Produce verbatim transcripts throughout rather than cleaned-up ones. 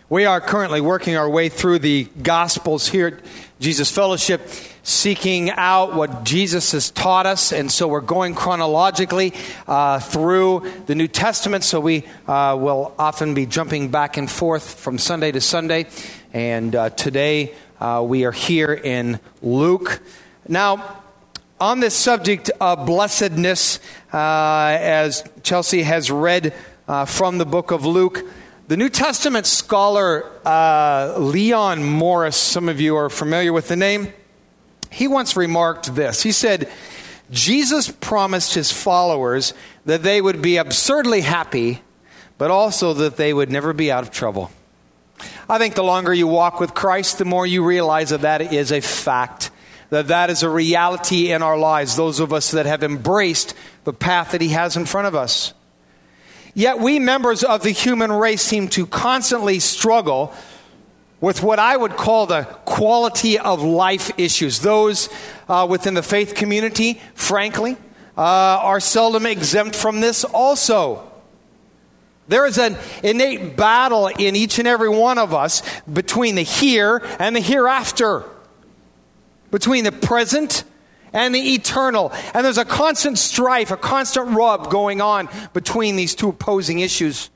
We are currently working our way through the Gospels here at Jesus Fellowship, seeking out what Jesus has taught us. And so we're going chronologically uh, through the New Testament. So we uh, will often be jumping back and forth from Sunday to Sunday. And uh, today uh, we are here in Luke. Now, on this subject of blessedness, uh, as Chelsea has read uh, from the book of Luke, the New Testament scholar uh, Leon Morris, some of you are familiar with the name, he once remarked this. He said, Jesus promised his followers that they would be absurdly happy, but also that they would never be out of trouble. I think the longer you walk with Christ, the more you realize that that is a fact, that that is a reality in our lives, those of us that have embraced the path that he has in front of us. Yet we members of the human race seem to constantly struggle with what I would call the quality of life issues. Those uh, within the faith community, frankly, uh, are seldom exempt from this also. There is an innate battle in each and every one of us between the here and the hereafter, between the present and the eternal. And there's a constant strife, a constant rub going on between these two opposing issues.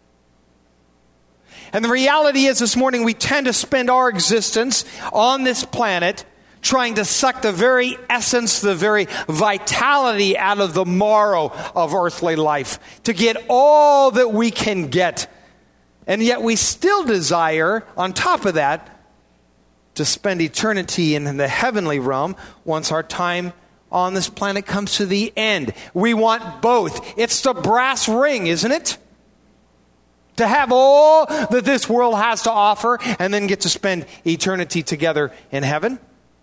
And the reality is this morning we tend to spend our existence on this planet trying to suck the very essence, the very vitality out of the marrow of earthly life, to get all that we can get. And yet we still desire, on top of that, to spend eternity in the heavenly realm once our time on this planet comes to the end. We want both. It's the brass ring, isn't it? To have all that this world has to offer and then get to spend eternity together in heaven.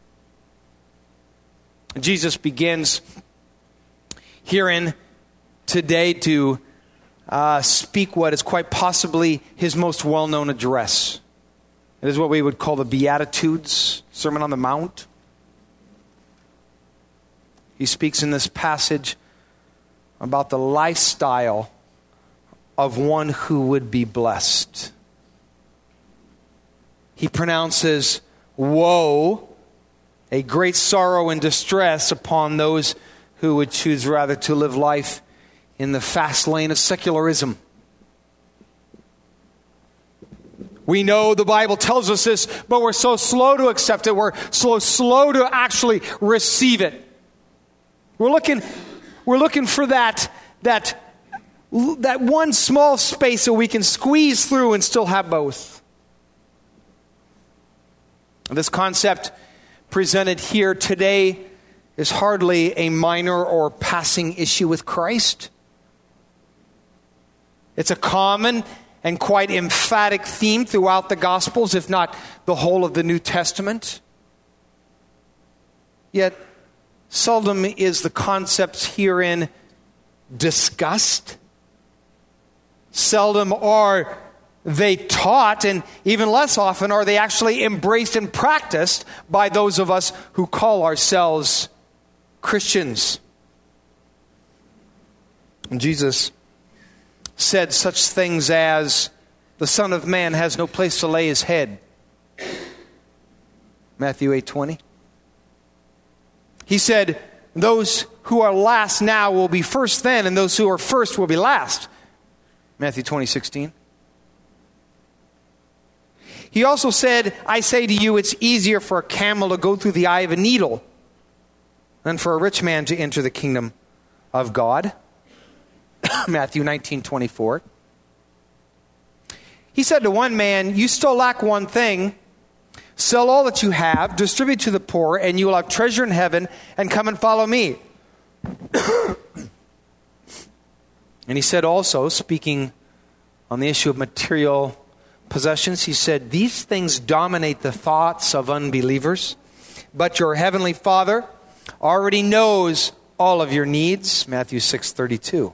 Jesus begins herein today to uh, speak what is quite possibly his most well-known address. It is what we would call the Beatitudes, Sermon on the Mount. He speaks in this passage about the lifestyle of one who would be blessed. He pronounces woe, a great sorrow and distress upon those who would choose rather to live life in the fast lane of secularism. We know the Bible tells us this, but we're so slow to accept it. We're so slow to actually receive it. We're looking, we're looking for that, that, that one small space that we can squeeze through and still have both. This concept presented here today is hardly a minor or passing issue with Christ. It's a common and quite emphatic theme throughout the Gospels, if not the whole of the New Testament. Yet, seldom is the concept herein discussed. Seldom are they taught, and even less often are they actually embraced and practiced by those of us who call ourselves Christians. And Jesus said such things as, the Son of Man has no place to lay his head. Matthew eight twenty. He said, those who are last now will be first then, and those who are first will be last. Matthew twenty sixteen. He also said, I say to you, it's easier for a camel to go through the eye of a needle than for a rich man to enter the kingdom of God. Matthew nineteen twenty-four. He said to one man, you still lack one thing. Sell all that you have, distribute to the poor, and you will have treasure in heaven, and come and follow me. And he said also, speaking on the issue of material possessions, he said, these things dominate the thoughts of unbelievers, but your heavenly Father already knows all of your needs. Matthew six thirty-two.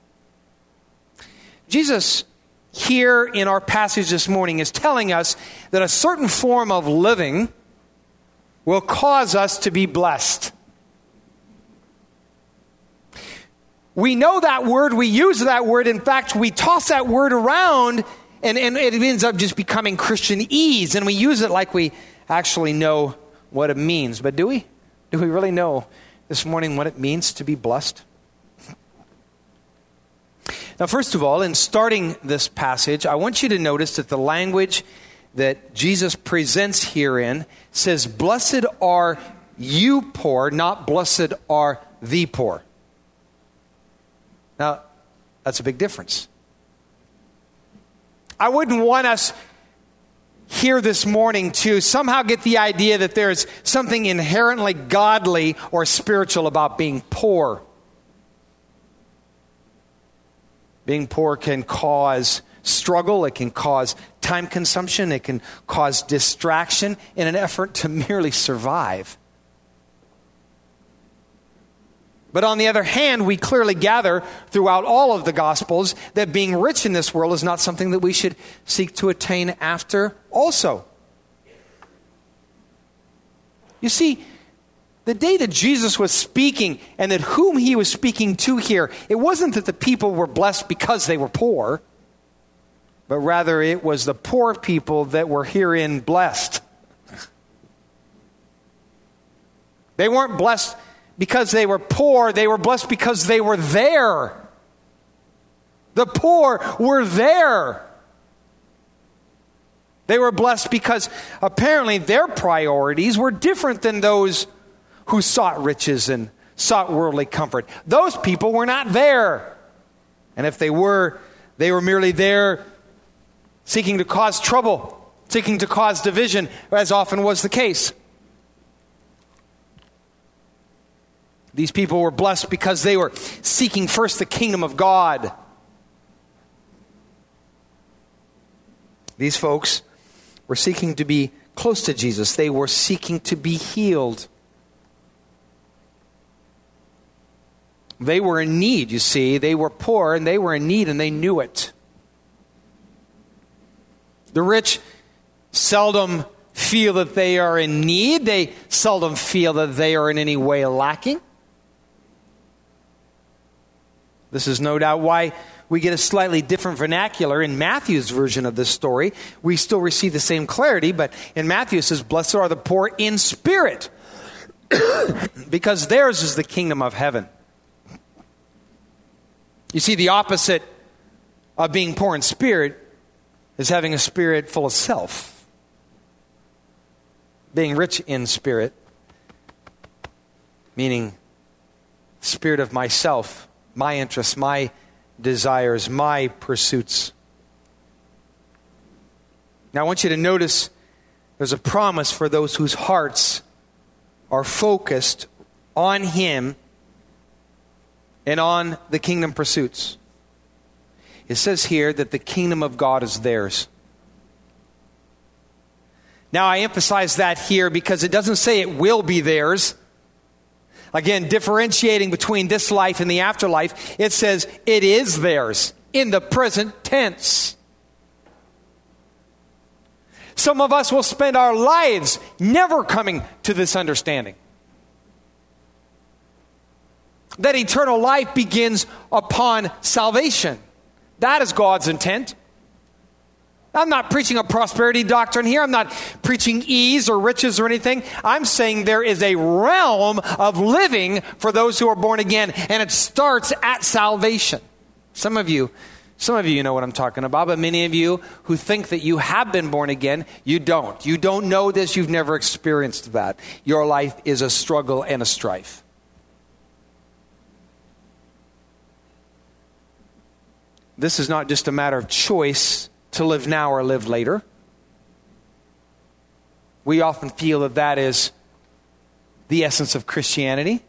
Jesus here in our passage this morning is telling us that a certain form of living will cause us to be blessed. We know that word, we use that word. In fact, we toss that word around And, and it ends up just becoming Christianese, and we use it like we actually know what it means. But do we? Do we really know this morning what it means to be blessed? Now, first of all, in starting this passage, I want you to notice that the language that Jesus presents herein says, "Blessed are you poor," not "blessed are the poor." Now, that's a big difference. I wouldn't want us here this morning to somehow get the idea that there's something inherently godly or spiritual about being poor. Being poor can cause struggle, it can cause time consumption, it can cause distraction in an effort to merely survive. But on the other hand, we clearly gather throughout all of the Gospels that being rich in this world is not something that we should seek to attain after also. You see, the day that Jesus was speaking and that whom he was speaking to here, it wasn't that the people were blessed because they were poor, but rather it was the poor people that were herein blessed. They weren't blessed because they were poor, they were blessed because they were there. The poor were there. They were blessed because apparently their priorities were different than those who sought riches and sought worldly comfort. Those people were not there. And if they were, they were merely there seeking to cause trouble, seeking to cause division, as often was the case. These people were blessed because they were seeking first the kingdom of God. These folks were seeking to be close to Jesus. They were seeking to be healed. They were in need, you see. They were poor and they were in need and they knew it. The rich seldom feel that they are in need. They seldom feel that they are in any way lacking. This is no doubt why we get a slightly different vernacular in Matthew's version of this story. We still receive the same clarity, but in Matthew it says, "Blessed are the poor in spirit," because theirs is the kingdom of heaven. You see, the opposite of being poor in spirit is having a spirit full of self. Being rich in spirit, meaning spirit of myself, my interests, my desires, my pursuits. Now I want you to notice there's a promise for those whose hearts are focused on Him and on the kingdom pursuits. It says here that the kingdom of God is theirs. Now I emphasize that here because it doesn't say it will be theirs. Again, differentiating between this life and the afterlife, it says it is theirs in the present tense. Some of us will spend our lives never coming to this understanding. That eternal life begins upon salvation. That is God's intent. I'm not preaching a prosperity doctrine here. I'm not preaching ease or riches or anything. I'm saying there is a realm of living for those who are born again, and it starts at salvation. Some of you, some of you know what I'm talking about, but many of you who think that you have been born again, you don't. You don't know this. You've never experienced that. Your life is a struggle and a strife. This is not just a matter of choice to live now or live later. We often feel that that is the essence of Christianity.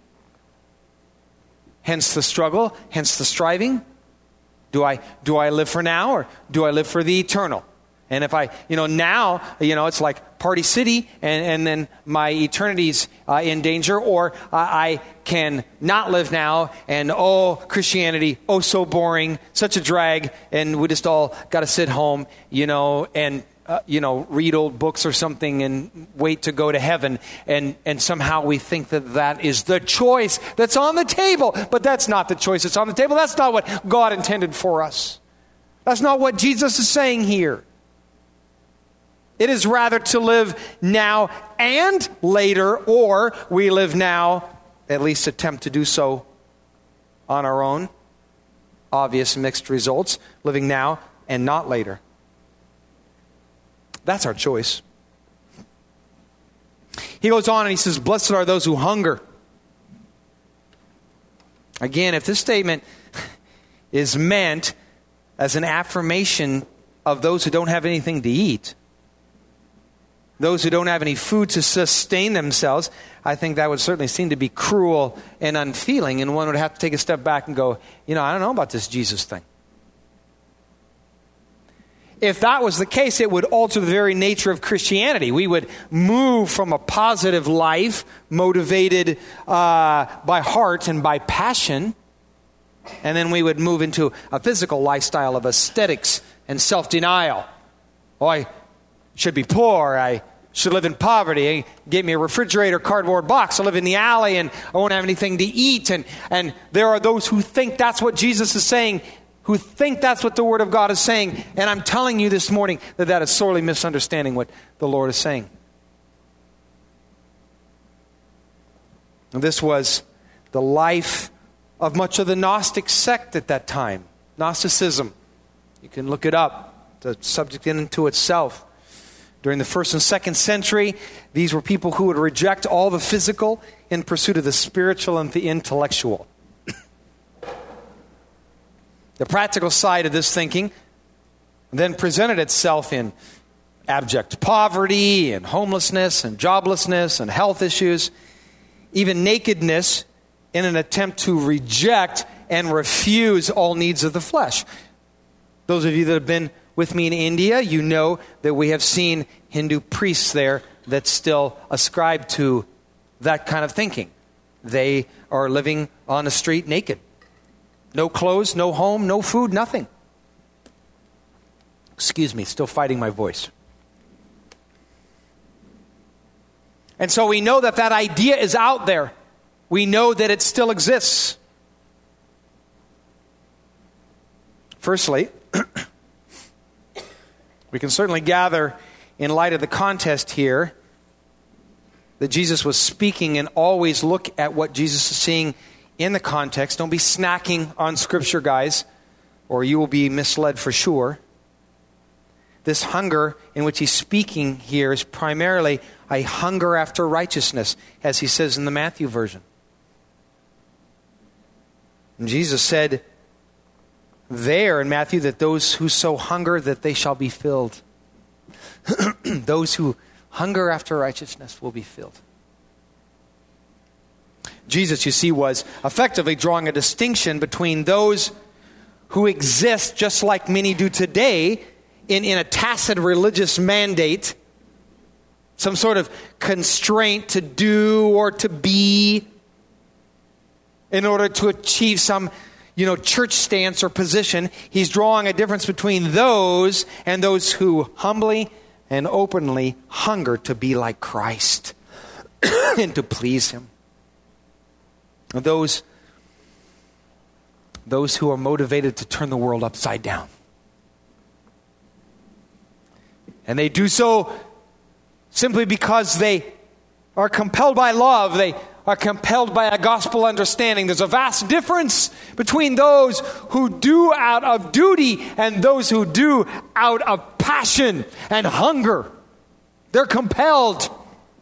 Hence the struggle, hence the striving. Do I do I live for now or do I live for the eternal? And if I, you know, now, you know, it's like Party City and, and then my eternity's uh, in danger, or uh, I can not live now and, oh, Christianity, oh, so boring, such a drag, and we just all got to sit home, you know, and, uh, you know, read old books or something and wait to go to heaven. And, and somehow we think that that is the choice that's on the table, but that's not the choice that's on the table. That's not what God intended for us. That's not what Jesus is saying here. It is rather to live now and later, or we live now, at least attempt to do so on our own. Obvious mixed results, living now and not later. That's our choice. He goes on and he says, blessed are those who hunger. Again, if this statement is meant as an affirmation of those who don't have anything to eat, those who don't have any food to sustain themselves, I think that would certainly seem to be cruel and unfeeling, and one would have to take a step back and go, you know, I don't know about this Jesus thing. If that was the case, it would alter the very nature of Christianity. We would move from a positive life motivated uh, by heart and by passion, and then we would move into a physical lifestyle of aesthetics and self-denial. Oh, I should be poor. I should live in poverty. Give me a refrigerator, cardboard box. I live in the alley and I won't have anything to eat. And, and there are those who think that's what Jesus is saying, who think that's what the Word of God is saying. And I'm telling you this morning that that is sorely misunderstanding what the Lord is saying. And this was the life of much of the Gnostic sect at that time. Gnosticism. You can look it up. The subject in and to itself. During the first and second century, these were people who would reject all the physical in pursuit of the spiritual and the intellectual. The practical side of this thinking then presented itself in abject poverty and homelessness and joblessness and health issues, even nakedness, in an attempt to reject and refuse all needs of the flesh. Those of you that have been with me in India, you know that we have seen Hindu priests there that still ascribe to that kind of thinking. They are living on the street naked. No clothes, no home, no food, nothing. Excuse me, still fighting my voice. And so we know that that idea is out there. We know that it still exists. Firstly, we can certainly gather, in light of the context here, that Jesus was speaking, and always look at what Jesus is seeing in the context. Don't be snacking on Scripture, guys, or you will be misled for sure. This hunger in which he's speaking here is primarily a hunger after righteousness, as he says in the Matthew version. And Jesus said there in Matthew that those who so hunger that they shall be filled. Those who hunger after righteousness will be filled. Jesus, you see, was effectively drawing a distinction between those who exist, just like many do today, in, in a tacit religious mandate, some sort of constraint to do or to be in order to achieve some, you know, church stance or position. He's drawing a difference between those and those who humbly and openly hunger to be like Christ and to please Him. Those, those who are motivated to turn the world upside down. And they do so simply because they are compelled by love. They are compelled by a gospel understanding. There's a vast difference between those who do out of duty and those who do out of passion and hunger. They're compelled.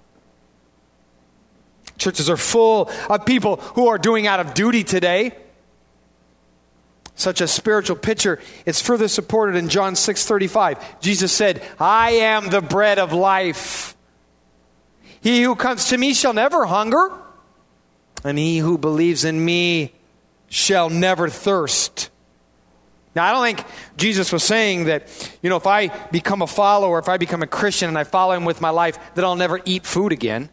Churches are full of people who are doing out of duty today. Such a spiritual picture is further supported in John six thirty-five. Jesus said, I am the bread of life. He who comes to me shall never hunger, and he who believes in me shall never thirst. Now, I don't think Jesus was saying that, you know, if I become a follower, if I become a Christian and I follow Him with my life, that I'll never eat food again.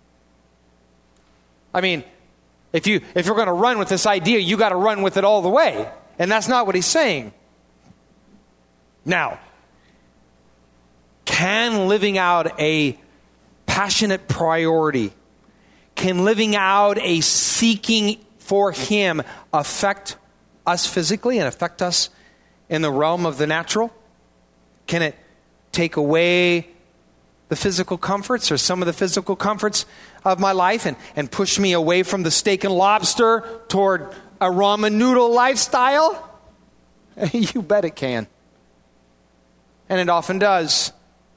I mean, if you if you're going to run with this idea, you got to run with it all the way. And that's not what He's saying. Now, can living out a passionate priority, can living out a seeking for Him affect us physically and affect us in the realm of the natural? Can it take away the physical comforts or some of the physical comforts of my life and, and push me away from the steak and lobster toward a ramen noodle lifestyle? You bet it can. And it often does.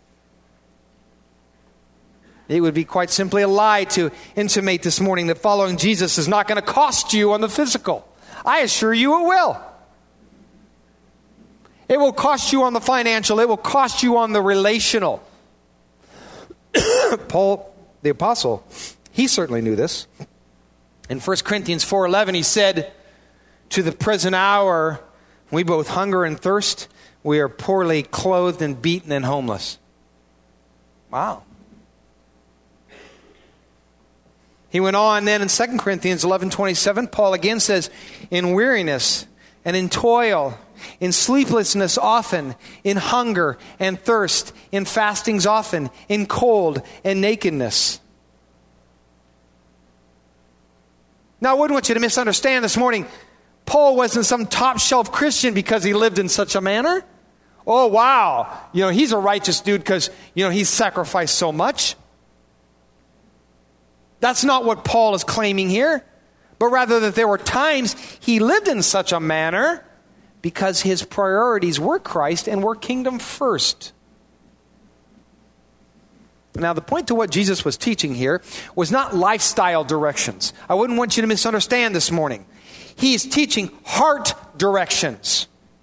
It would be quite simply a lie to intimate this morning that following Jesus is not going to cost you on the physical. I assure you it will. It will cost you on the financial. It will cost you on the relational. Paul, the apostle, he certainly knew this. In First Corinthians four eleven, he said, to the present hour, we both hunger and thirst. We are poorly clothed and beaten and homeless. Wow. He went on then in Second Corinthians eleven twenty-seven, Paul again says, in weariness and in toil, in sleeplessness often, in hunger and thirst, in fastings often, in cold and nakedness. Now, I wouldn't want you to misunderstand this morning. Paul wasn't some top shelf Christian because he lived in such a manner. Oh, wow. You know, he's a righteous dude because, you know, he's sacrificed so much. That's not what Paul is claiming here, but rather that there were times he lived in such a manner because his priorities were Christ and were kingdom first. Now, the point to what Jesus was teaching here was not lifestyle directions. I wouldn't want you to misunderstand this morning. He's teaching heart directions.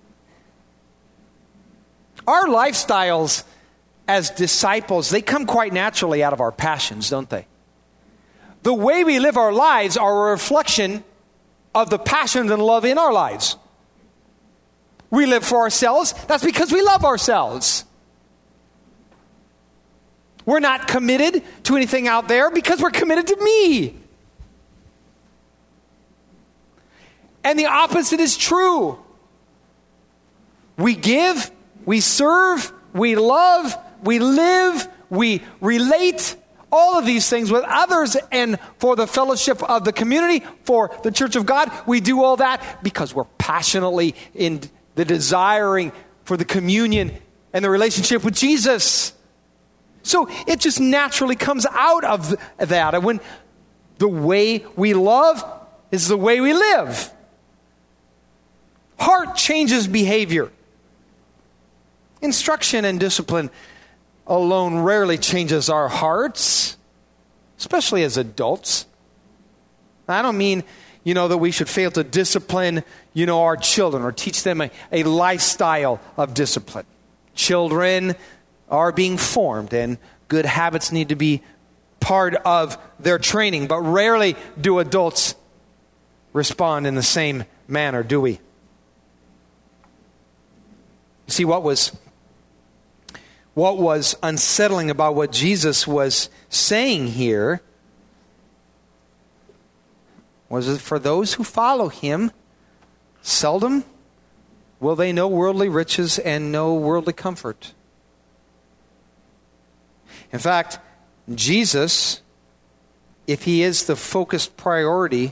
Our lifestyles as disciples, they come quite naturally out of our passions, don't they? The way we live our lives are a reflection of the passions and love in our lives. We live for ourselves. That's because we love ourselves. We're not committed to anything out there because we're committed to me. And the opposite is true. We give, we serve, we love, we live, we relate, all of these things with others and for the fellowship of the community, for the church of God. We do all that because we're passionately in the desiring for the communion and the relationship with Jesus. So it just naturally comes out of that. And when the way we love is the way we live. Heart changes behavior. Instruction and discipline alone rarely changes our hearts, especially as adults. I don't mean, you know, that we should fail to discipline, you know, our children or teach them a, a lifestyle of discipline. Children are being formed and good habits need to be part of their training, but rarely do adults respond in the same manner, do we? You see, what was what was unsettling about what Jesus was saying here was that for those who follow him, seldom will they know worldly riches and know worldly comfort. In fact, Jesus, if he is the focused priority,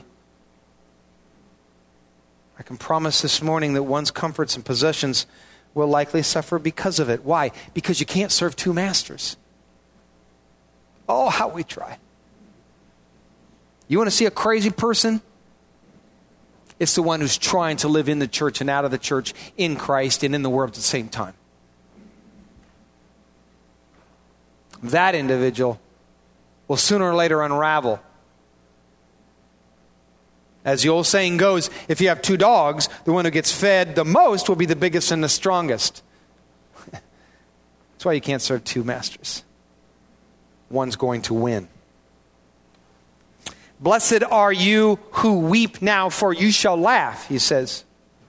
I can promise this morning that one's comforts and possessions will likely suffer because of it. Why? Because you can't serve two masters. Oh, how we try. You want to see a crazy person? It's the one who's trying to live in the church and out of the church, in Christ and in the world at the same time. That individual will sooner or later unravel. As the old saying goes, if you have two dogs, the one who gets fed the most will be the biggest and the strongest. That's why you can't serve two masters. One's going to win. Blessed are you who weep now, for you shall laugh, he says.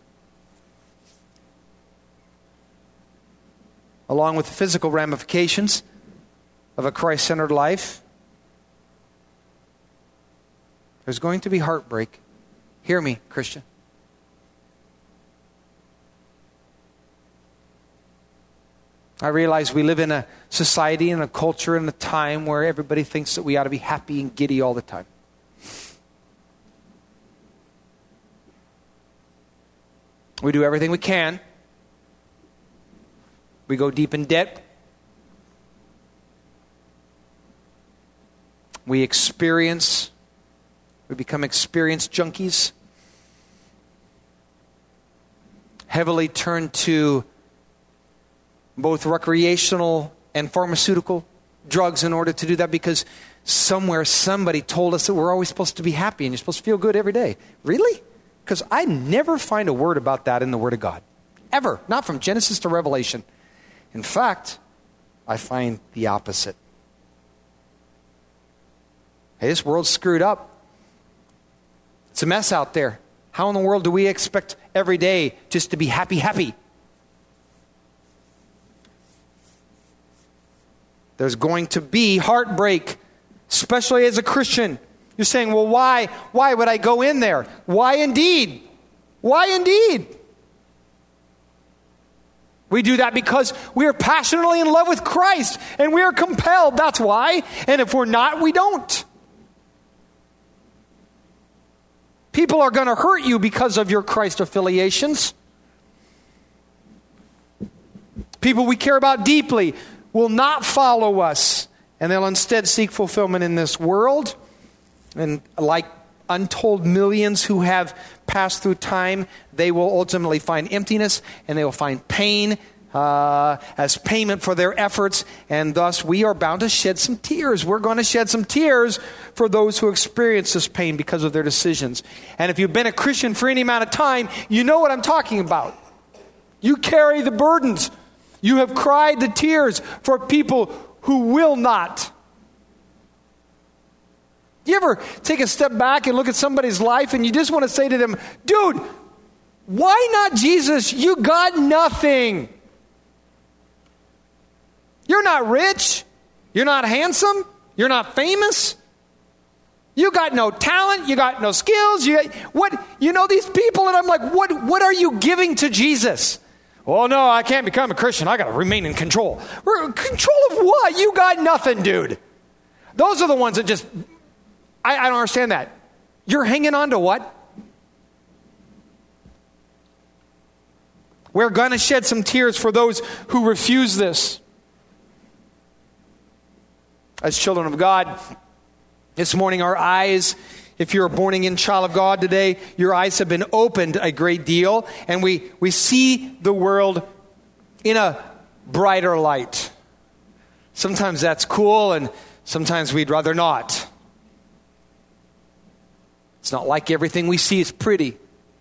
Along with the physical ramifications of a Christ-centered life, there's going to be heartbreak. Hear me, Christian. I realize we live in a society and a culture and a time where everybody thinks that we ought to be happy and giddy all the time. We do everything we can We go deep in debt. We experience, we become experience junkies. Heavily turn to both recreational and pharmaceutical drugs in order to do that because somewhere somebody told us that we're always supposed to be happy and you're supposed to feel good every day. Really? Because I never find a word about that in the Word of God. Ever. Not from Genesis to Revelation. In fact, I find the opposite. Hey, this world's screwed up. It's a mess out there. How in the world do we expect every day just to be happy, happy? There's going to be heartbreak, especially as a Christian. You're saying, well, why? Why would I go in there? Why indeed? Why indeed? We do that because we are passionately in love with Christ and we are compelled. That's why. And if we're not, we don't. People are going to hurt you because of your Christ affiliations. People we care about deeply will not follow us, and they'll instead seek fulfillment in this world. And like untold millions who have passed through time, they will ultimately find emptiness, and they will find pain uh, as payment for their efforts, and thus we are bound to shed some tears. We're going to shed some tears for those who experience this pain because of their decisions. And if you've been a Christian for any amount of time, you know what I'm talking about. You carry the burdens. You have cried the tears for people who will not. You ever take a step back and look at somebody's life and you just want to say to them, dude, why not Jesus? You got nothing. You're not rich. You're not handsome. You're not famous. You got no talent. You got no skills. You got, what? You know these people, and I'm like, what? What are you giving to Jesus? Oh no, I can't become a Christian. I got to remain in control. Control of what? You got nothing, dude. Those are the ones that just. I, I don't understand that. You're hanging on to what? We're going to shed some tears for those who refuse this. As children of God, this morning our eyes, if you're a born-again child of God today, your eyes have been opened a great deal, and we, we see the world in a brighter light. Sometimes that's cool, and sometimes we'd rather not. It's not like everything we see is pretty.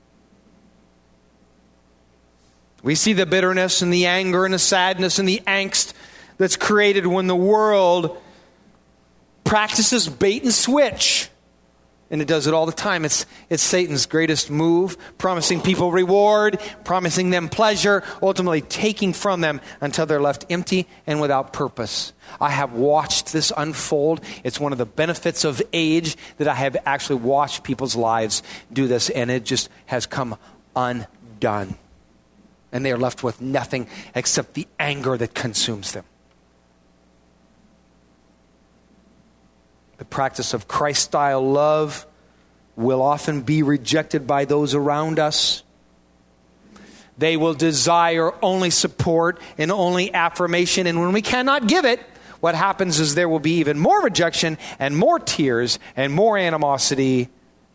We see the bitterness and the anger and the sadness and the angst that's created when the world practices bait and switch. And it does it all the time. It's, it's Satan's greatest move, promising people reward, promising them pleasure, ultimately taking from them until they're left empty and without purpose. I have watched this unfold. It's one of the benefits of age that I have actually watched people's lives do this, and it just has come undone. And they are left with nothing except the anger that consumes them. The practice of Christ-style love will often be rejected by those around us. They will desire only support and only affirmation. And when we cannot give it, what happens is there will be even more rejection and more tears and more animosity.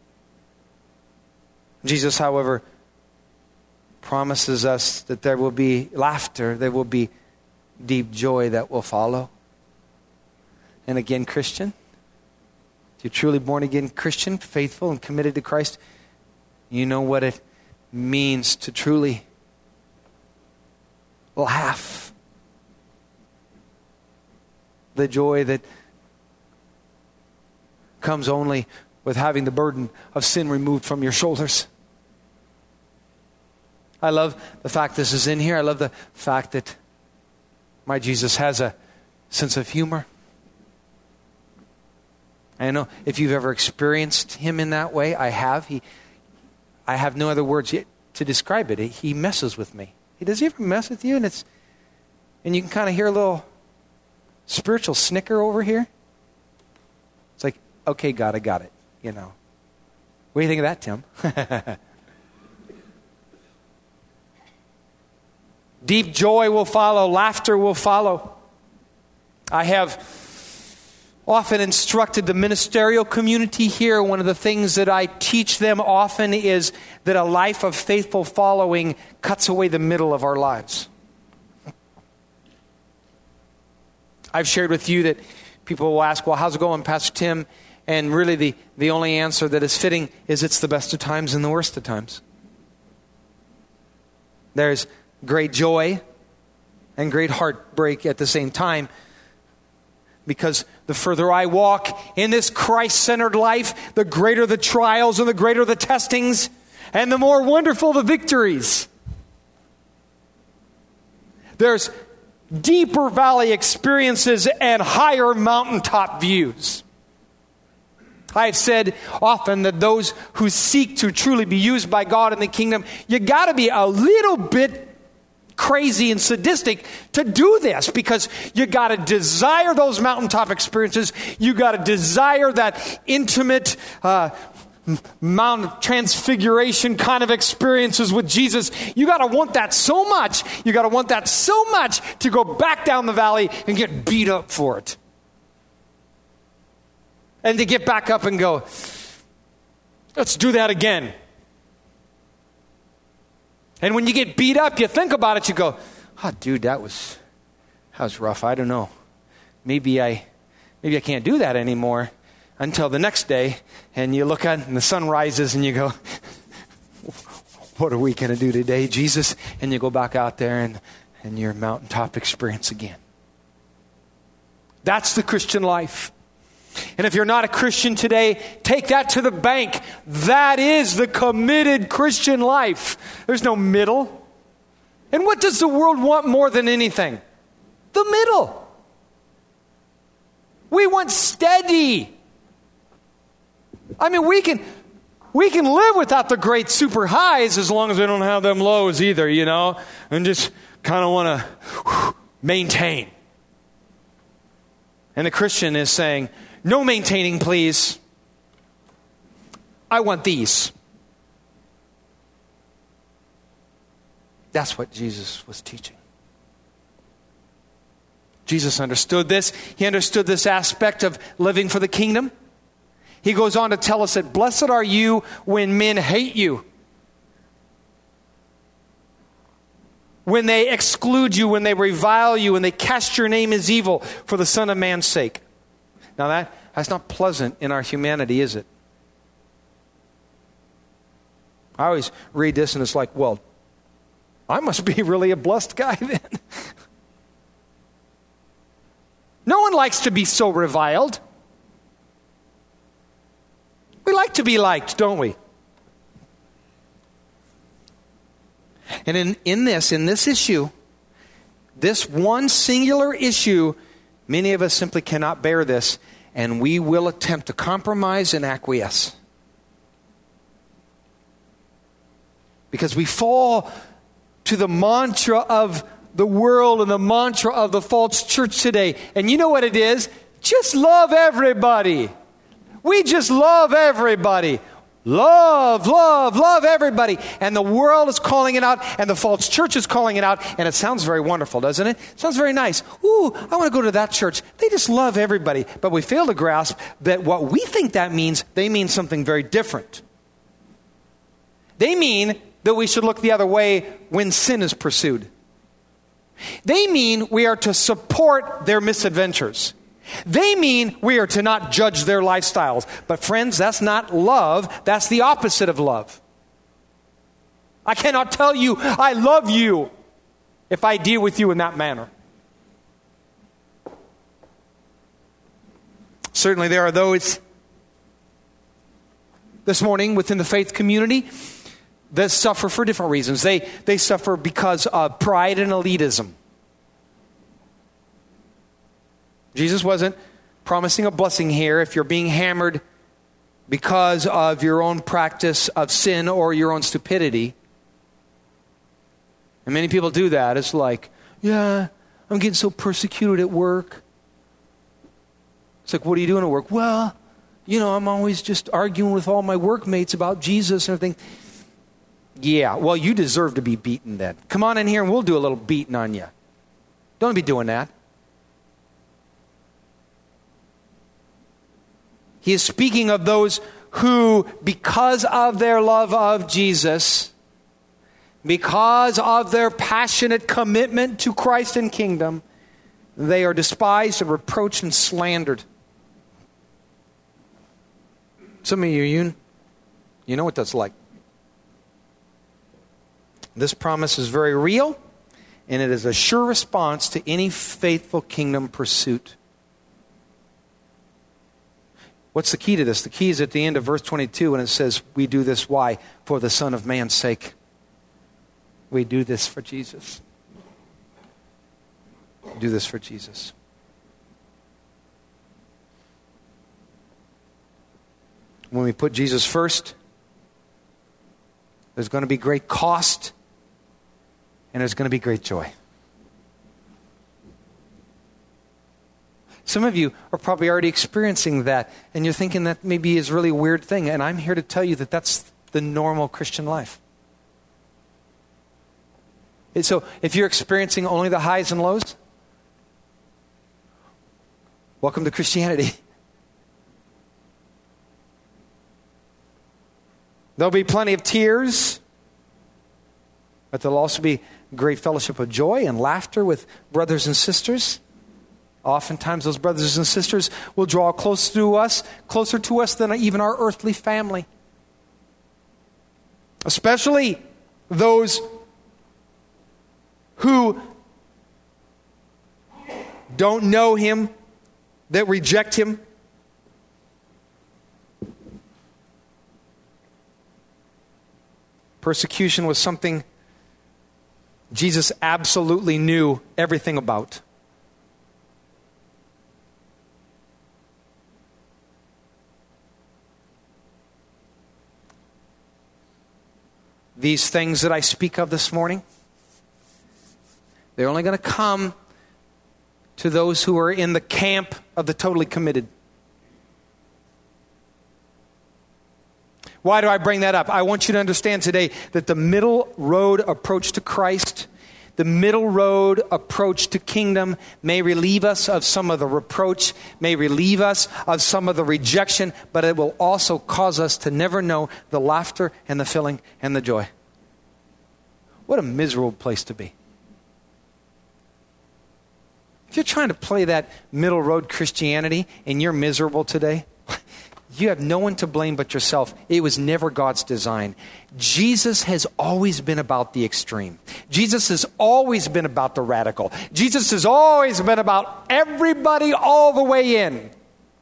Jesus, however, promises us that there will be laughter, there will be deep joy that will follow. And again, Christian, if you're truly born again Christian, faithful and committed to Christ, you know what it means to truly laugh. The joy that comes only with having the burden of sin removed from your shoulders. I love the fact this is in here. I love the fact that my Jesus has a sense of humor. I know if you've ever experienced him in that way, I have. He, I have no other words yet to describe it. He messes with me. He does he ever mess with you? And it's, and you can kind of hear a little spiritual snicker over here. It's like, okay, God, I got it. You know. What do you think of that, Tim? Deep joy will follow. Laughter will follow. I have often instructed the ministerial community here. One of the things that I teach them often is that a life of faithful following cuts away the middle of our lives. I've shared with you that people will ask, well, how's it going, Pastor Tim? And really the, the only answer that is fitting is it's the best of times and the worst of times. There's great joy and great heartbreak at the same time, because the further I walk in this Christ-centered life, the greater the trials and the greater the testings and the more wonderful the victories. There's deeper valley experiences and higher mountaintop views. I've said often that those who seek to truly be used by God in the kingdom, you got to be a little bit crazy and sadistic to do this, because you got to desire those mountaintop experiences. You got to desire that intimate uh, Mount of Transfiguration kind of experiences with Jesus. You got to want that so much. You got to want that so much to go back down the valley and get beat up for it. And to get back up and go, let's do that again. And when you get beat up, you think about it, you go, oh, dude, that was, that was rough. I don't know. Maybe I, maybe I can't do that anymore, until the next day, and you look out and the sun rises and you go, what are we going to do today, Jesus? And you go back out there and, and your mountaintop experience again. That's the Christian life. And if you're not a Christian today, take that to the bank. That is the committed Christian life. There's no middle. And what does the world want more than anything? The middle. We want steady. I mean, we can we can live without the great super highs as long as we don't have them lows either, you know, and just kind of want to maintain. And the Christian is saying, no maintaining, please. I want these. That's what Jesus was teaching. Jesus understood this. He understood this aspect of living for the kingdom. He goes on to tell us that blessed are you when men hate you, when they exclude you, when they revile you, when they cast your name as evil for the Son of Man's sake. Now that, that's not pleasant in our humanity, is it? I always read this and it's like, well, I must be really a blessed guy then. No one likes to be so reviled. We like to be liked, don't we? And in, in this, in this issue, this one singular issue, many of us simply cannot bear this, and we will attempt to compromise and acquiesce. Because we fall to the mantra of the world and the mantra of the false church today. And you know what it is? Just love everybody. We just love everybody. Love, love, love everybody. And the world is calling it out, and the false church is calling it out, and it sounds very wonderful, doesn't it? It sounds very nice. Ooh, I want to go to that church. They just love everybody. But we fail to grasp that what we think that means, they mean something very different. They mean that we should look the other way when sin is pursued. They mean we are to support their misadventures. They mean we are to not judge their lifestyles. But friends, that's not love. That's the opposite of love. I cannot tell you I love you if I deal with you in that manner. Certainly there are those this morning within the faith community that suffer for different reasons. They, they suffer because of pride and elitism. Jesus wasn't promising a blessing here if you're being hammered because of your own practice of sin or your own stupidity. And many people do that. It's like, yeah, I'm getting so persecuted at work. It's like, what are you doing at work? Well, you know, I'm always just arguing with all my workmates about Jesus and everything. Yeah, well, you deserve to be beaten then. Come on in here and we'll do a little beating on you. Don't be doing that. He is speaking of those who, because of their love of Jesus, because of their passionate commitment to Christ and kingdom, they are despised and reproached and slandered. Some of you, you, you know what that's like. This promise is very real, and it is a sure response to any faithful kingdom pursuit. What's the key to this? The key is at the end of verse twenty-two when it says, we do this, why? For the Son of Man's sake. We do this for Jesus. Do this for Jesus. When we put Jesus first, there's going to be great cost, and there's going to be great joy. Some of you are probably already experiencing that, and you're thinking that maybe is a really weird thing, and I'm here to tell you that that's the normal Christian life. And so if you're experiencing only the highs and lows, welcome to Christianity. There'll be plenty of tears, but there'll also be great fellowship of joy and laughter with brothers and sisters. Oftentimes those brothers and sisters will draw close to us, closer to us than even our earthly family. Especially those who don't know Him, that reject Him. Persecution was something Jesus absolutely knew everything about. These things that I speak of this morning, they're only going to come to those who are in the camp of the totally committed. Why do I bring that up? I want you to understand today that the middle road approach to Christ, the middle road approach to kingdom may relieve us of some of the reproach, may relieve us of some of the rejection, but it will also cause us to never know the laughter and the filling and the joy. What a miserable place to be. If you're trying to play that middle road Christianity and you're miserable today, you have no one to blame but yourself. It was never God's design. Jesus has always been about the extreme. Jesus has always been about the radical. Jesus has always been about everybody all the way in.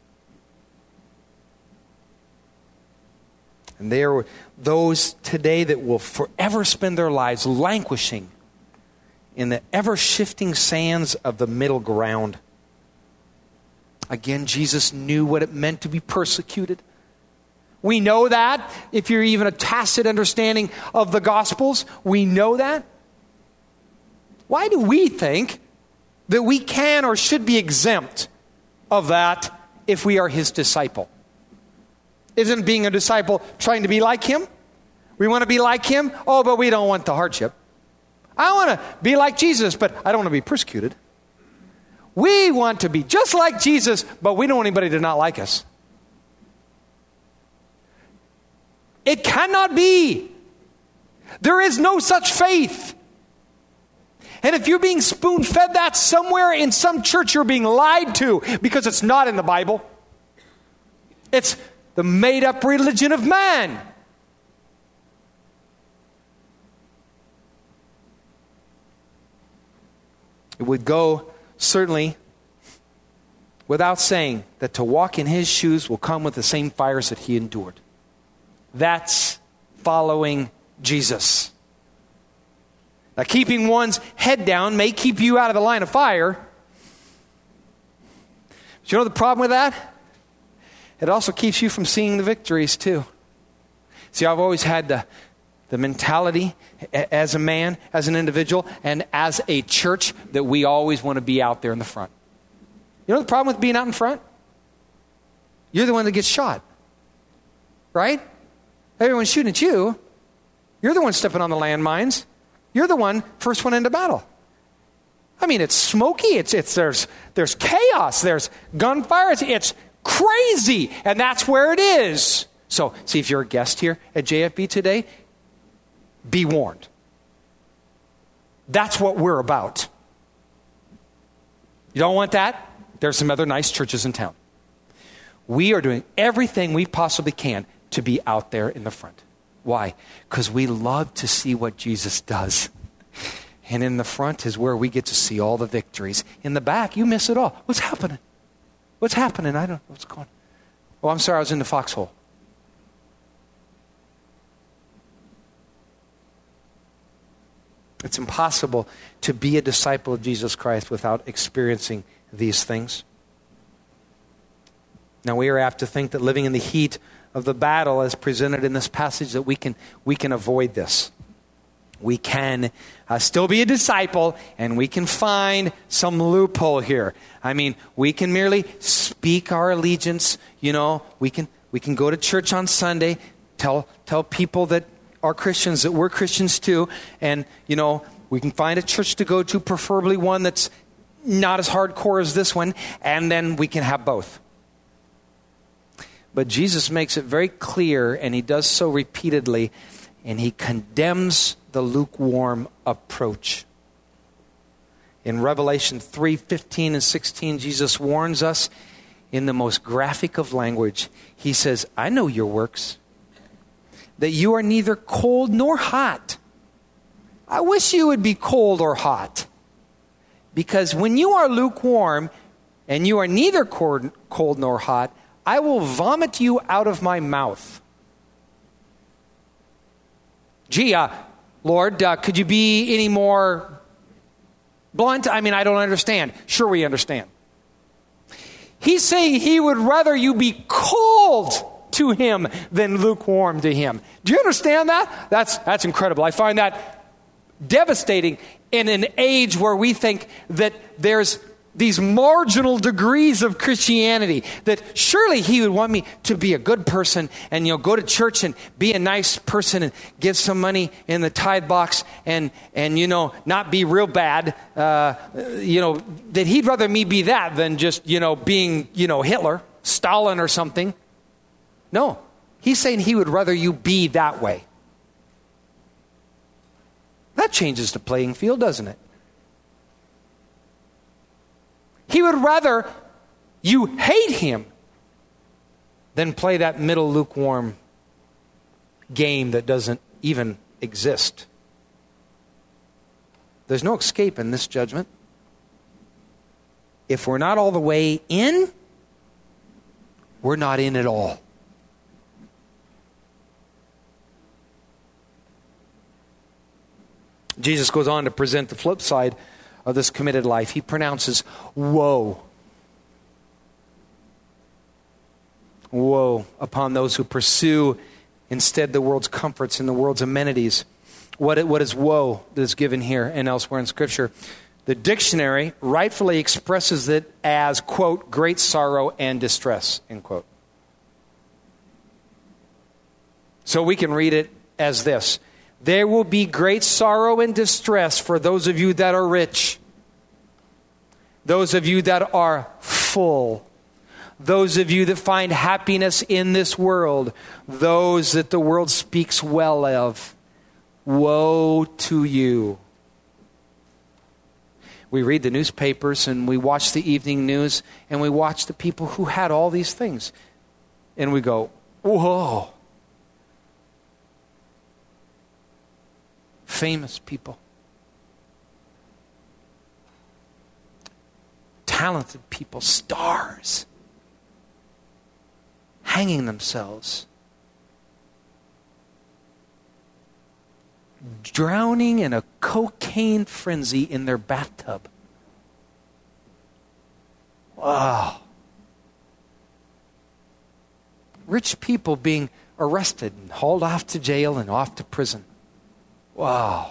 And there are those today that will forever spend their lives languishing in the ever-shifting sands of the middle ground. Again, Jesus knew what it meant to be persecuted. We know that. If you're even a tacit understanding of the Gospels, we know that. Why do we think that we can or should be exempt of that if we are His disciple? Isn't being a disciple trying to be like Him? We want to be like Him? Oh, but we don't want the hardship. I want to be like Jesus, but I don't want to be persecuted. We want to be just like Jesus, but we don't want anybody to not like us. It cannot be. There is no such faith. And if you're being spoon-fed that somewhere in some church, you're being lied to because it's not in the Bible. It's the made-up religion of man. It would go certainly without saying that to walk in His shoes will come with the same fires that He endured. That's following Jesus. Now, keeping one's head down may keep you out of the line of fire. But you know the problem with that? It also keeps you from seeing the victories too. See, I've always had the The mentality as a man, as an individual, and as a church that we always want to be out there in the front. You know the problem with being out in front? You're the one that gets shot. Right? Everyone's shooting at you. You're the one stepping on the landmines. You're the one, first one into battle. I mean, it's smoky. It's it's there's there's chaos. There's gunfire. It's, it's crazy, and that's where it is. So, see, if you're a guest here at J F B today, be warned. That's what we're about. You don't want that? There's some other nice churches in town. We are doing everything we possibly can to be out there in the front. Why? Because we love to see what Jesus does. And in the front is where we get to see all the victories. In the back, you miss it all. What's happening? What's happening? I don't know what's going on. Oh, I'm sorry, I was in the foxhole. It's impossible to be a disciple of Jesus Christ without experiencing these things. Now, we are apt to think that living in the heat of the battle as presented in this passage, that we can we can avoid this. We can uh, still be a disciple, and we can find some loophole here. I mean, we can merely speak our allegiance. You know, we can we can go to church on Sunday, tell tell people that are Christians that we're Christians too, and you know, we can find a church to go to, preferably one that's not as hardcore as this one, and then we can have both. But Jesus makes it very clear, and he does so repeatedly, and he condemns the lukewarm approach. In Revelation three fifteen and sixteen, Jesus warns us in the most graphic of language. He says, I know your works, that you are neither cold nor hot. I wish you would be cold or hot. Because when you are lukewarm and you are neither cold nor hot, I will vomit you out of my mouth. Gee, uh, Lord, uh, could you be any more blunt? I mean, I don't understand. Sure, we understand. He's saying he would rather you be cold to him than lukewarm to him. Do you understand that? That's, that's incredible. I find that devastating in an age where we think that there's these marginal degrees of Christianity, that surely he would want me to be a good person and, you know, go to church and be a nice person and give some money in the tithe box and, and you know, not be real bad. Uh, you know, that he'd rather me be that than just, you know, being, you know, Hitler, Stalin or something. No, he's saying he would rather you be that way. That changes the playing field, doesn't it? He would rather you hate him than play that middle lukewarm game that doesn't even exist. There's no escape in this judgment. If we're not all the way in, we're not in at all. Jesus goes on to present the flip side of this committed life. He pronounces, woe. Woe upon those who pursue instead the world's comforts and the world's amenities. What, what is woe that is given here and elsewhere in Scripture? The dictionary rightfully expresses it as, quote, great sorrow and distress, end quote. So we can read it as this. There will be great sorrow and distress for those of you that are rich, those of you that are full, those of you that find happiness in this world, those that the world speaks well of. Woe to you. We read the newspapers and we watch the evening news and we watch the people who had all these things. And we go, whoa. Famous people. Talented people, stars. Hanging themselves. Drowning in a cocaine frenzy in their bathtub. Wow. Rich people being arrested and hauled off to jail and off to prison. Wow.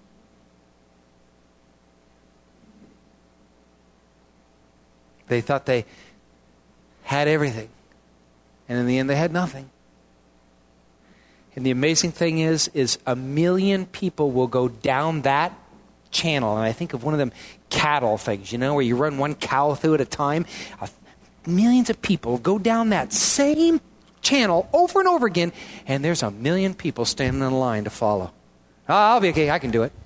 They thought they had everything. And in the end, they had nothing. And the amazing thing is, is a million people will go down that channel. And I think of one of them cattle things, you know, where you run one cow through at a time. Uh, millions of people go down that same channel over and over again, and there's a million people standing in line to follow. Oh, I'll be okay. I can do it.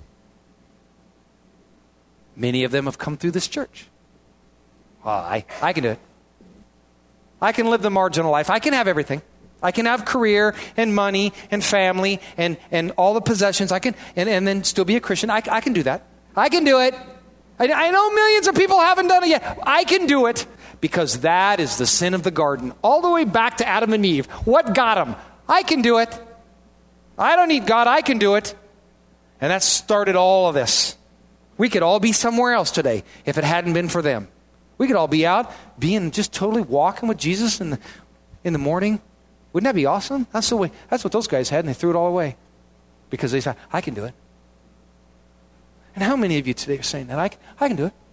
Many of them have come through this church. Oh, I, I can do it. I can live the marginal life. I can have everything. I can have career and money and family and, and all the possessions. I can and, and then still be a Christian. I, I can do that. I can do it. I, I know millions of people haven't done it yet. I can do it because that is the sin of the garden. All the way back to Adam and Eve. What got them? I can do it. I don't need God. I can do it. And that started all of this. We could all be somewhere else today if it hadn't been for them. We could all be out being just totally walking with Jesus in the, in the morning. Wouldn't that be awesome? That's the way. That's what those guys had, and they threw it all away because they said, I can do it. And how many of you today are saying that? I can, I can do it.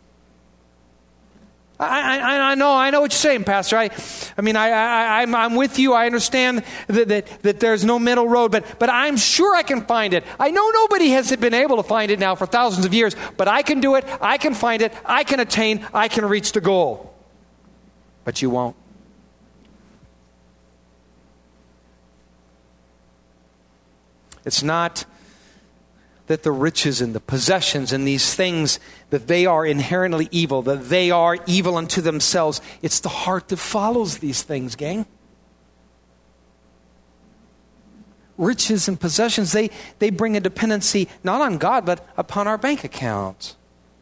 I, I, I know, I know what you're saying, Pastor. I, I mean, I, I, I'm, I'm with you. I understand that, that, that there's no middle road, but, but I'm sure I can find it. I know nobody has been able to find it now for thousands of years, but I can do it. I can find it. I can attain. I can reach the goal. But you won't. It's not that the riches and the possessions and these things, that they are inherently evil, that they are evil unto themselves. It's the heart that follows these things, gang. Riches and possessions, they, they bring a dependency not on God, but upon our bank accounts.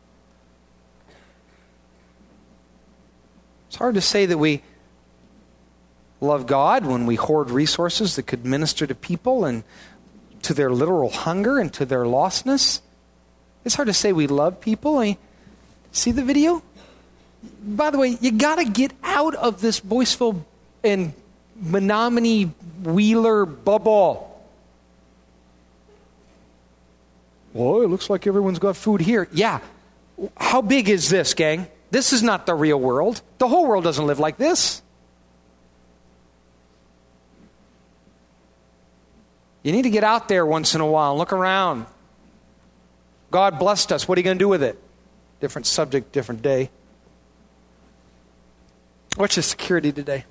It's hard to say that we love God when we hoard resources that could minister to people and to their literal hunger and to their lostness. It's hard to say we love people. I mean, see the video? By the way, you got to get out of this Boyceville and Menominee Wheeler bubble. Well, it looks like everyone's got food here. Yeah. How big is this, gang? This is not the real world. The whole world doesn't live like this. You need to get out there once in a while and look around. God blessed us. What are you going to do with it? Different subject, different day. What's your security today?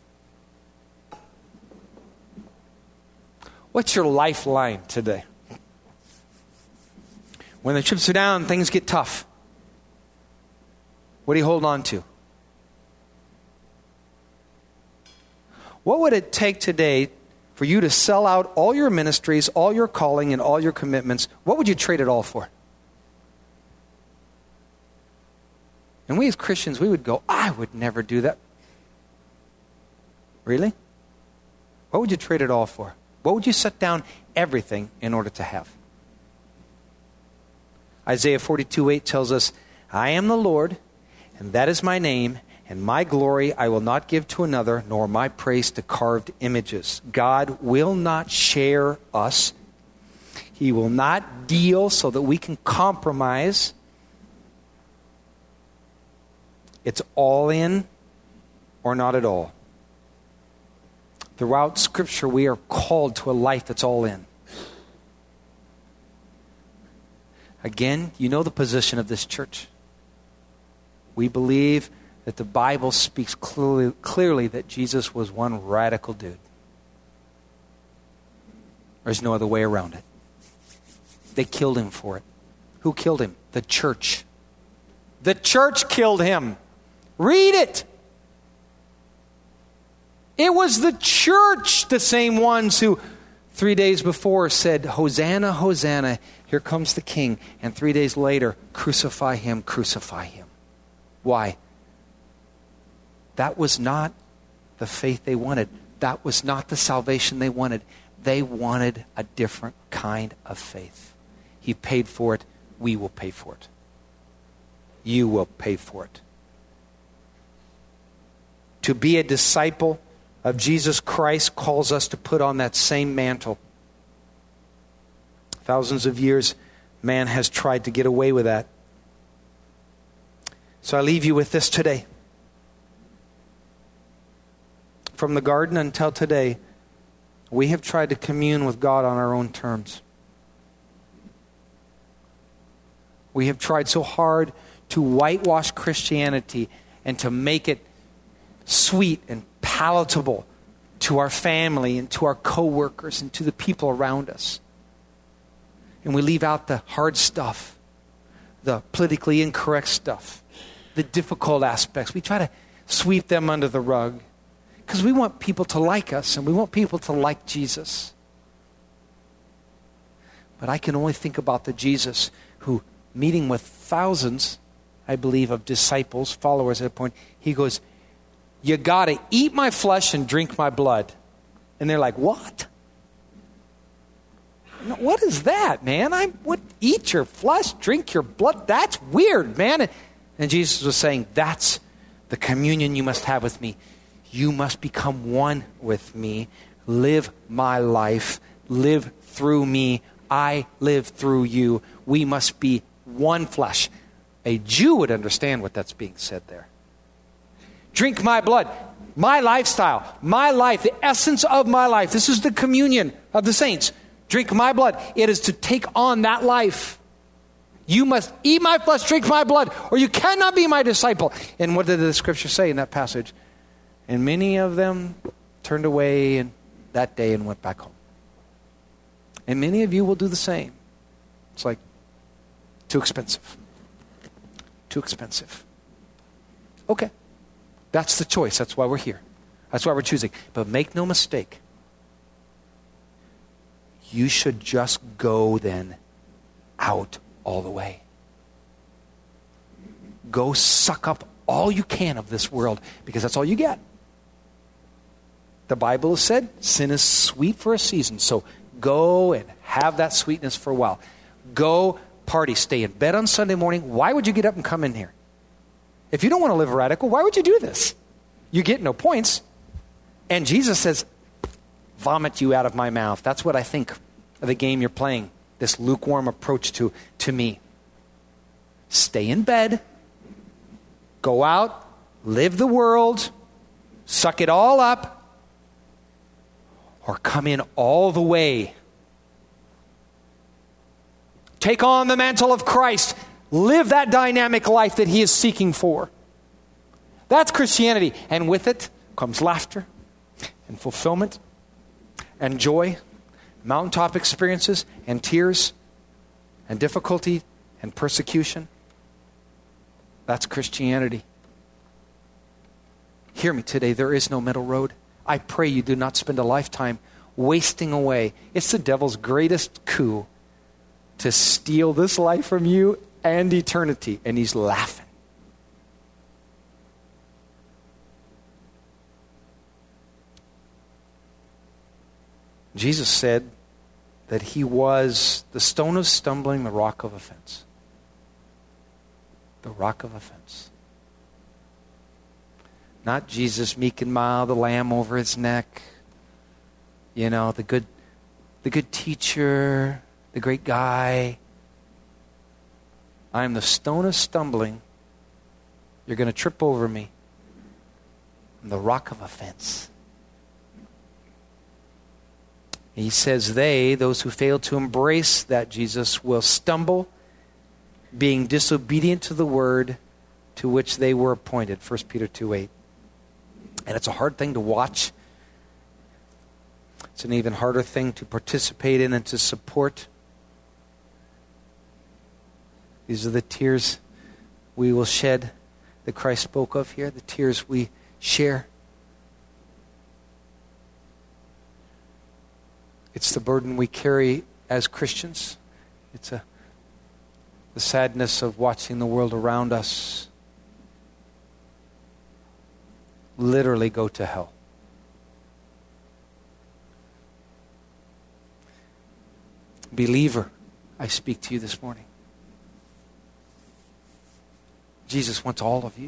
What's your lifeline today? When the chips are down, things get tough. What do you hold on to? What would it take today for you to sell out all your ministries, all your calling, and all your commitments? What would you trade it all for? And we as Christians, we would go, I would never do that. Really? What would you trade it all for? What would you set down everything in order to have? Isaiah forty-two eight tells us, I am the Lord, and that is my name, and my glory I will not give to another, nor my praise to carved images. God will not share us. He will not deal so that we can compromise. It's all in or not at all. Throughout Scripture, we are called to a life that's all in. Again, you know the position of this church. We believe that the Bible speaks clearly, clearly that Jesus was one radical dude. There's no other way around it. They killed him for it. Who killed him? The church. The church killed him. Read it. It was the church, the same ones who three days before said, Hosanna, Hosanna, here comes the King. And three days later, crucify him, crucify him. Why? That was not the faith they wanted. That was not the salvation they wanted. They wanted a different kind of faith. He paid for it. We will pay for it. You will pay for it. To be a disciple of Jesus Christ calls us to put on that same mantle. Thousands of years, man has tried to get away with that. So I leave you with this today. From the garden until today, We have tried to commune with God on our own terms. We have tried so hard to whitewash Christianity and to make it sweet and palatable to our family and to our coworkers and to the people around us. And we leave out the hard stuff, the politically incorrect stuff, the difficult aspects. We try to sweep them under the rug because we want people to like us and we want people to like Jesus. But I can only think about the Jesus who, meeting with thousands, I believe, of disciples, followers at a point, he goes, you got to eat my flesh and drink my blood. And they're like, what? What is that, man? I would eat your flesh, drink your blood. That's weird, man. And Jesus was saying, that's the communion you must have with me. You must become one with me. Live my life. Live through me. I live through you. We must be one flesh. A Jew would understand what that's being said there. Drink my blood. My lifestyle. My life. The essence of my life. This is the communion of the saints. Drink my blood. It is to take on that life. You must eat my flesh, drink my blood, or you cannot be my disciple. And what did the scripture say in that passage? And many of them turned away in that day and went back home. And many of you will do the same. It's like, too expensive. Too expensive. Okay. That's the choice. That's why we're here. That's why we're choosing. But make no mistake. You should just go then out all the way. Go suck up all you can of this world because that's all you get. The Bible has said sin is sweet for a season. So go and have that sweetness for a while. Go party. Stay in bed on Sunday morning. Why would you get up and come in here? If you don't want to live radical, why would you do this? You get no points. And Jesus says, vomit you out of my mouth. That's what I think of the game you're playing. This lukewarm approach to, to me. Stay in bed. Go out. Live the world. Suck it all up. Or come in all the way. Take on the mantle of Christ. Live that dynamic life that he is seeking for. That's Christianity. And with it comes laughter and fulfillment and joy, mountaintop experiences and tears and difficulty and persecution. That's Christianity. Hear me today, there is no middle road. I pray you do not spend a lifetime wasting away. It's the devil's greatest coup to steal this life from you and eternity. And he's laughing. Jesus said that he was the stone of stumbling, the rock of offense. The rock of offense. Not Jesus, meek and mild, the lamb over his neck. You know, the good, the good teacher, the great guy. I am the stone of stumbling. You're going to trip over me. I'm the rock of offense. He says they, those who fail to embrace that Jesus, will stumble, being disobedient to the word to which they were appointed. First Peter two eight. And it's a hard thing to watch. It's an even harder thing to participate in and to support. These are the tears we will shed that Christ spoke of here, the tears we share. It's the burden we carry as Christians. It's a, the sadness of watching the world around us literally go to hell. Believer, I speak to you this morning. Jesus wants all of you.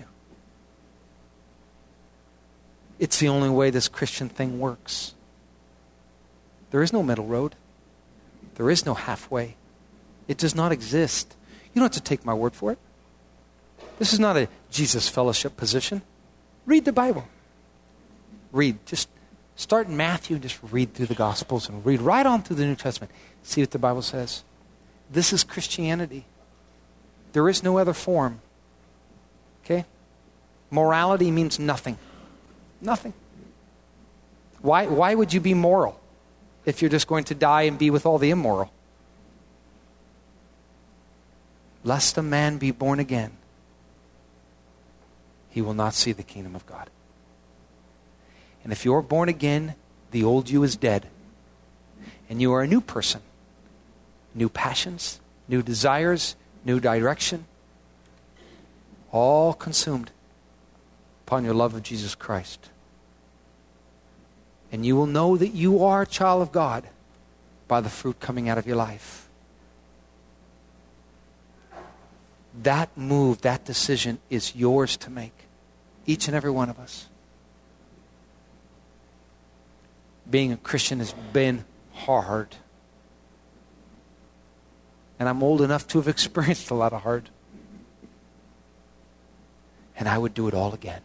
It's the only way this Christian thing works. There is no middle road. There is no halfway. It does not exist. You don't have to take my word for it. This is not a Jesus fellowship position. Read the Bible. Read. Just Start in Matthew and just read through the Gospels and read right on through the New Testament. See what the Bible says. This is Christianity. There is no other form. Okay? Morality means nothing. Nothing. Why, why would you be moral if you're just going to die and be with all the immoral? Lest a man be born again, he will not see the kingdom of God. And if you're born again, the old you is dead. And you are a new person. New passions, new desires, new direction. All consumed upon your love of Jesus Christ. And you will know that you are a child of God by the fruit coming out of your life. That move, that decision is yours to make. Each and every one of us. Being a Christian has been hard. And I'm old enough to have experienced a lot of hard. And I would do it all again.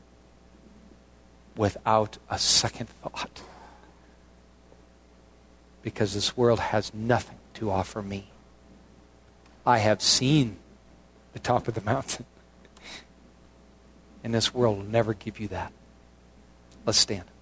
Without a second thought. Because this world has nothing to offer me. I have seen the top of the mountain. And this world will never give you that. Let's stand.